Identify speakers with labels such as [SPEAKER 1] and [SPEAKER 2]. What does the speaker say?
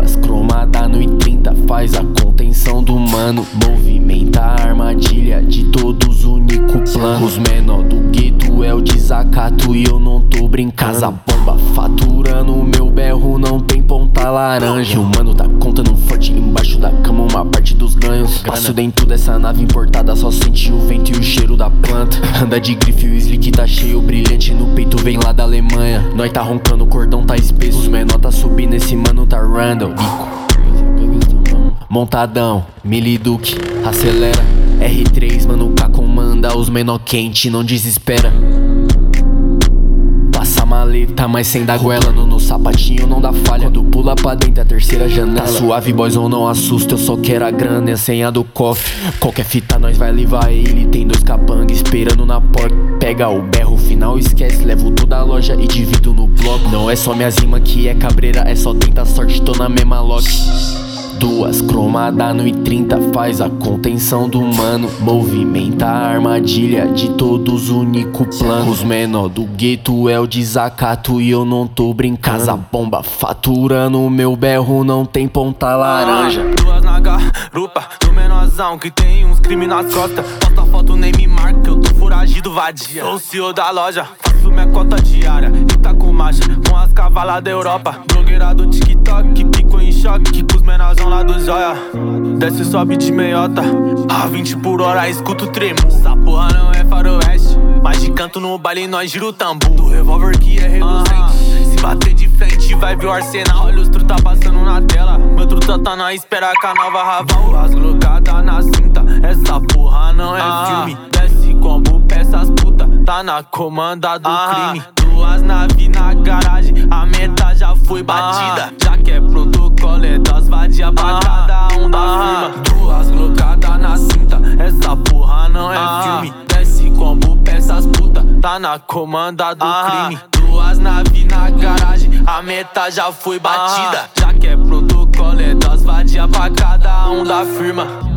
[SPEAKER 1] Duas cromadas no I-30 faz a contenção do mano. Movimenta a armadilha de todos, único plano. Os menor do gueto é o desacato e eu não tô brincando. Casa bomba faturando, meu berro não tem ponta laranja. E o mano tá contando forte embaixo da cama uma parte dos ganhos. Passo dentro dessa nave importada, só sente o vento e o cheiro da planta. Anda de grife, o slick tá cheio, brilhante no peito vem lá da Alemanha. Nós tá roncando, o cordão tá espesso, os menor tá subindo, esse mano tá random. Montadão, Miliduque, acelera. R3, mano, K comanda, os menor quente, não desespera. Passa a maleta, mas sem dar goela. No sapatinho não dá falha. Quando pula pra dentro a terceira janela. Tá suave, boys, ou não assusta. Eu só quero a grana e a senha do cofre. Qualquer fita nós vai levar ele. Tem dois capangas esperando na porta. Pega o berro, final esquece. Levo toda a loja e divido no bloco. Não é só minha zima que é cabreira, é só tenta sorte, tô na mesma lock. Duas cromadas no I-30 faz a contenção do mano. Movimenta a armadilha de todos, único plano. Os menor do gueto é o desacato e eu não tô brincando. Casa bomba faturando, meu berro não tem ponta laranja.
[SPEAKER 2] Duas na garupa do menorzão que tem uns crime nas costas. Posta foto, nem me marca, eu tô foragido, vadia. Sou o CEO da loja, faço minha cota diária. E tá com marcha, com as cavalas da Europa. Blogueira do TikTok, pico em choque com os menorzão lá do Zóia. Desce, sobe de meiota, a 20 por hora escuto o tremo. Essa porra não é faroeste, mas de canto no baile nós gira o tambu. Do revólver que é reluzente, se bater de frente vai ver o arsenal. Olha os truta passando na tela, meu truta tá na espera com a nova Raval. As glocadas na cinta, essa porra não é filme. Desce combo, peças puta, tá na comanda do crime. Duas naves na garagem, a meta já foi batida. Já que é protocolo, é das vadia pra cada um da firma. Duas glocadas na cinta, essa porra não é filme. Desce combo, peças puta, tá na comanda do crime. Duas naves na garagem, a meta já foi batida. Já que é protocolo, é das vadia pra cada um da firma.